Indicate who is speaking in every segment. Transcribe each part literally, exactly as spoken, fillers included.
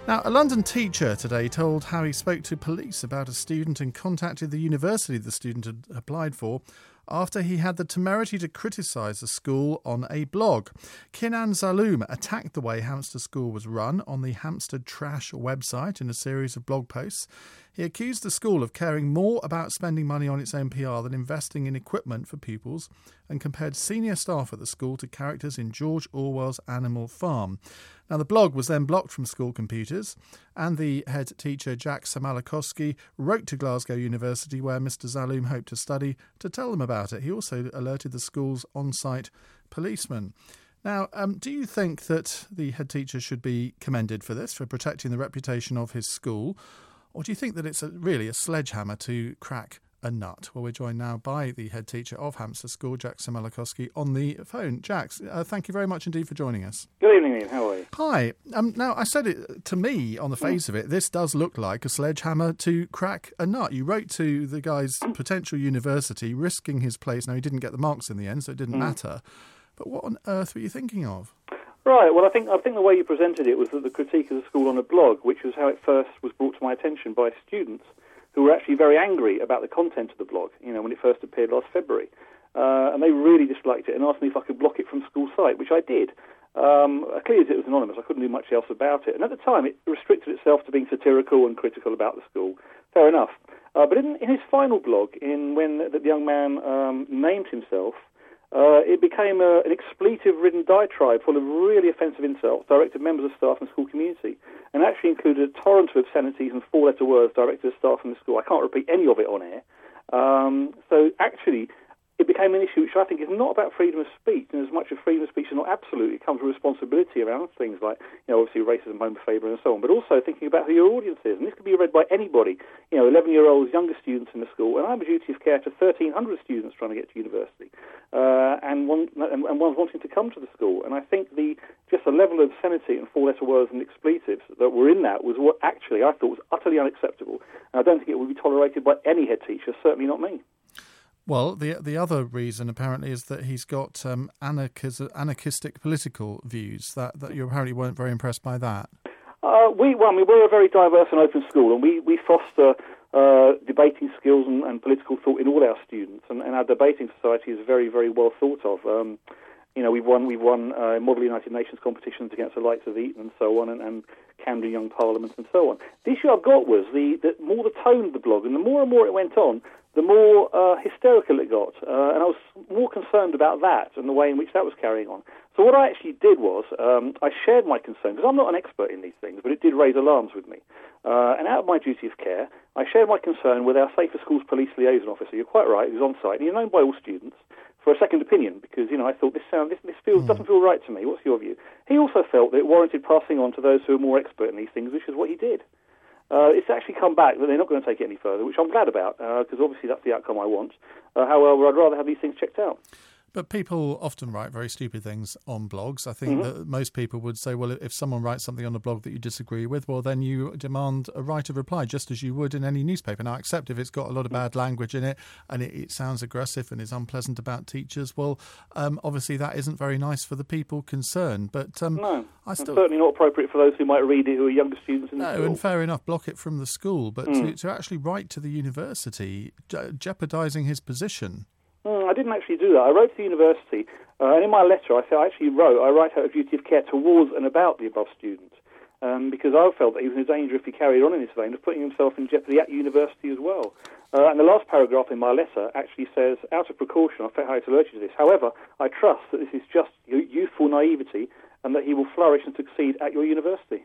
Speaker 1: Now, a London teacher today told how he spoke to police about a student and contacted the university the student had applied for after he had the temerity to criticise the school on a blog. Kinan Zaloom attacked the way Hampstead School was run on the Hampstead Trash website in a series of blog posts. He accused the school of caring more about spending money on its own P R than investing in equipment for pupils, and compared senior staff at the school to characters in George Orwell's Animal Farm. Now, the blog was then blocked from school computers, and the head teacher, Jack Samalakowski, wrote to Glasgow University, where Mister Zaloom hoped to study, to tell them about it. He also alerted the school's on-site policeman. Now, um, do you think that the head teacher should be commended for this, for protecting the reputation of his school, or do you think that it's a, really a sledgehammer to crack a nut? Well, we're joined now by the head teacher of Hampstead School, Jack Samalakowski, on the phone. Jack, uh, thank you very much indeed for joining us.
Speaker 2: Good evening, Ian. How are you?
Speaker 1: Hi. Um, now, I said it to me, on the face mm. of it, this does look like a sledgehammer to crack a nut. You wrote to the guy's potential university, risking his place. Now, he didn't get the marks in the end, so it didn't mm. matter. But what on earth were you thinking of?
Speaker 2: Right. Well, I think I think the way you presented it was that the critique of the school on a blog, which was how it first was brought to my attention by students who were actually very angry about the content of the blog, you know, when it first appeared last February. Uh, and they really disliked it and asked me if I could block it from school site, which I did. Um, clearly, as it was anonymous, I couldn't do much else about it. And at the time, it restricted itself to being satirical and critical about the school. Fair enough. Uh, but in, in his final blog, in when the, the young man um, named himself, Uh, it became a, an expletive-ridden diatribe full of really offensive insults directed at members of staff and school community, and actually included a torrent of obscenities and four-letter words directed at staff in the school. I can't repeat any of it on air. Um, so actually, it became an issue which I think is not about freedom of speech, and as much as freedom of speech is not absolute, it comes with responsibility around things like, you know, obviously racism, homophobia, and so on, but also thinking about who your audience is. And this could be read by anybody, you know, eleven-year-olds, younger students in the school, and I have a duty of care to thirteen hundred students trying to get to university, uh, and, one, and, and one's wanting to come to the school. And I think the just the level of obscenity and four-letter words and expletives that were in that was what actually I thought was utterly unacceptable. And I don't think it would be tolerated by any head teacher, certainly not me.
Speaker 1: Well, the the other reason apparently is that he's got um, anarchist, anarchistic political views. That that you apparently weren't very impressed by that.
Speaker 2: Uh, we, well, I mean, we're a very diverse and open school, and we we foster uh, debating skills and, and political thought in all our students, and, and our debating society is very very well thought of. Um, you know, we've won we've won uh, Model United Nations competitions against the likes of Eton and so on, and, and Camden Young Parliament and so on. The issue I've got was the, the more the tone of the blog, and the more and more it went on, the more uh, hysterical it got, uh, and I was more concerned about that and the way in which that was carrying on. So what I actually did was, um, I shared my concern, because I'm not an expert in these things, but it did raise alarms with me. Uh, and out of my duty of care, I shared my concern with our Safer Schools Police Liaison Officer. You're quite right, who's on site, and he's known by all students, for a second opinion, because, you know, I thought, this sound, this, this feels, mm. doesn't feel right to me. What's your view? He also felt that it warranted passing on to those who are more expert in these things, which is what he did. Uh, it's actually come back that they're not going to take it any further, which I'm glad about, because uh, obviously that's the outcome I want. Uh, however, I'd rather have these things checked out.
Speaker 1: But people often write very stupid things on blogs. I think mm-hmm. that most people would say, well, if someone writes something on a blog that you disagree with, well, then you demand a right of reply, just as you would in any newspaper. Now, except if it's got a lot of bad language in it and it, it sounds aggressive and is unpleasant about teachers, well, um, obviously that isn't very nice for the people concerned. But um,
Speaker 2: No,
Speaker 1: I still,
Speaker 2: it's certainly not appropriate for those who might read it who are younger students in the
Speaker 1: no,
Speaker 2: school.
Speaker 1: No, and fair enough, block it from the school. But
Speaker 2: mm.
Speaker 1: to, to actually write to the university, je- jeopardising his position...
Speaker 2: I didn't actually do that. I wrote to the university, uh, and in my letter, I, said, I actually wrote, I write out a duty of care towards and about the above student, um, because I felt that he was in danger if he carried on in this vein of putting himself in jeopardy at university as well. Uh, and the last paragraph in my letter actually says, out of precaution, I felt how to alert you to this. However, I trust that this is just youthful naivety and that he will flourish and succeed at your university.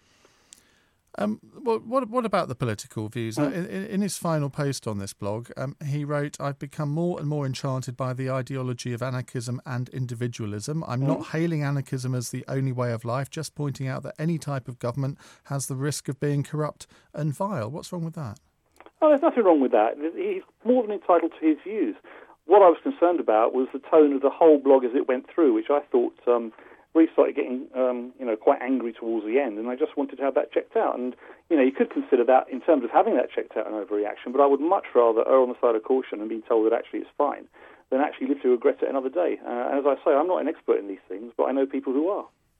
Speaker 1: Um, well, what, what about the political views?
Speaker 2: Mm.
Speaker 1: In, in his final post on this blog, um, he wrote, I've become more and more enchanted by the ideology of anarchism and individualism. I'm mm. not hailing anarchism as the only way of life, just pointing out that any type of government has the risk of being corrupt and vile. What's wrong with that?
Speaker 2: Oh, there's nothing wrong with that. He's more than entitled to his views. What I was concerned about was the tone of the whole blog as it went through, which I thought... Um, really started getting, um, you know, quite angry towards the end, and I just wanted to have that checked out. And, you know, you could consider that in terms of having that checked out an overreaction, but I would much rather err on the side of caution and be told that actually it's fine than actually live to regret it another day. Uh, and as I say, I'm not an expert in these things, but I know people who are.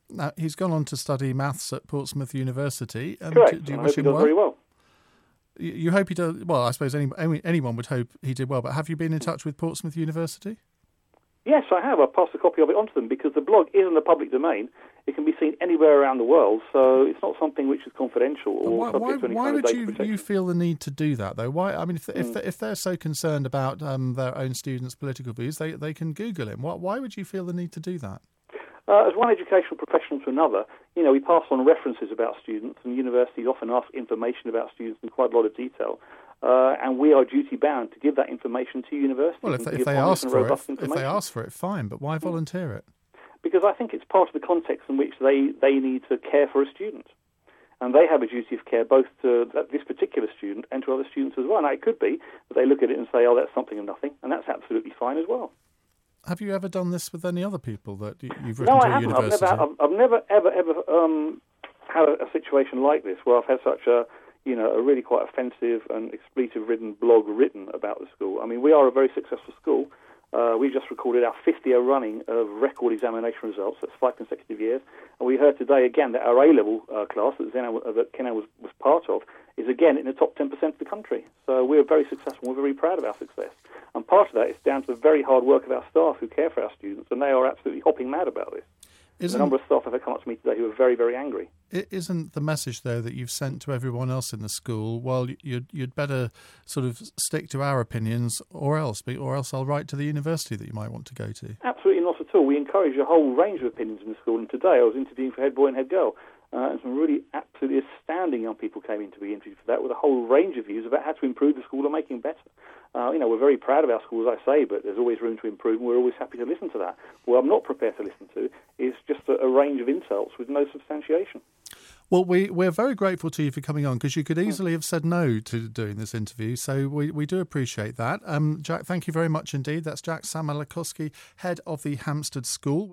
Speaker 1: Now, he's gone on to study maths at Portsmouth University. Um,
Speaker 2: Correct.
Speaker 1: Do, do you
Speaker 2: I
Speaker 1: wish
Speaker 2: hope he
Speaker 1: him
Speaker 2: does
Speaker 1: well?
Speaker 2: very well.
Speaker 1: You, you hope he does. Well, I suppose any, any, anyone would hope he did well. But have you been in touch with Portsmouth University?
Speaker 2: Yes, I have. I passed a copy of it on to them because the blog is in the public domain. It can be seen anywhere around the world, so it's not something which is confidential or
Speaker 1: why,
Speaker 2: subject
Speaker 1: why,
Speaker 2: to any
Speaker 1: why
Speaker 2: kind
Speaker 1: would
Speaker 2: of data
Speaker 1: you,
Speaker 2: protection.
Speaker 1: you feel the need to do that, though? Why? I mean, if, if,
Speaker 2: Mm.
Speaker 1: if they're so concerned about um, their own students' political views, they, they can Google him. Why, why would you feel the need to do that?
Speaker 2: Uh, as one educational professional to another, you know, we pass on references about students, and universities often ask information about students in quite a lot of detail. Uh, and we are duty-bound to give that information to universities.
Speaker 1: Well, if
Speaker 2: and
Speaker 1: they,
Speaker 2: to
Speaker 1: if
Speaker 2: give
Speaker 1: they
Speaker 2: honest
Speaker 1: ask
Speaker 2: and
Speaker 1: for it,
Speaker 2: robust
Speaker 1: if they
Speaker 2: information.
Speaker 1: ask for it, fine. But why volunteer it?
Speaker 2: Because I think it's part of the context in which they, they need to care for a student. And they have a duty of care both to this particular student and to other students as well. Now, it could be that they look at it and say, oh, that's something of nothing, and that's absolutely fine as well.
Speaker 1: Have you ever done this with any other people that you- you've written
Speaker 2: No,
Speaker 1: to
Speaker 2: I
Speaker 1: a
Speaker 2: haven't. I've
Speaker 1: university?
Speaker 2: never, I've, I've never, ever, ever um, had a, a situation like this where I've had such a, you know, a really quite offensive and expletive-ridden blog written about the school. I mean, we are a very successful school. Uh, we just recorded our fiftieth running of record examination results. That's five consecutive years. And we heard today again that our A-level uh, class that, Zena, uh, that Kenan was, was part of is again in the top ten percent of the country. So we're very successful. We're very proud of our success. And part of that is down to the very hard work of our staff who care for our students, and they are absolutely hopping mad about this. There's a number of staff have come up to me today who are very, very angry.
Speaker 1: It isn't the message, though, that you've sent to everyone else in the school, well, you'd, you'd better sort of stick to our opinions or else, or else I'll write to the university that you might want to go to?
Speaker 2: Absolutely not at all. We encourage a whole range of opinions in the school, and today I was interviewing for head boy and head girl, uh, and some really absolutely astounding young people came in to be interviewed for that with a whole range of views about how to improve the school and making it better. Uh, you know, we're very proud of our school, as I say, but there's always room to improve, and we're always happy to listen to that. What I'm not prepared to listen to is just a, a range of insults with no substantiation.
Speaker 1: Well, we, we're very grateful to you for coming on, because you could easily have said no to doing this interview, so we, we do appreciate that. Um, Jack, thank you very much indeed. That's Jack Samalakowski, head of the Hampstead School.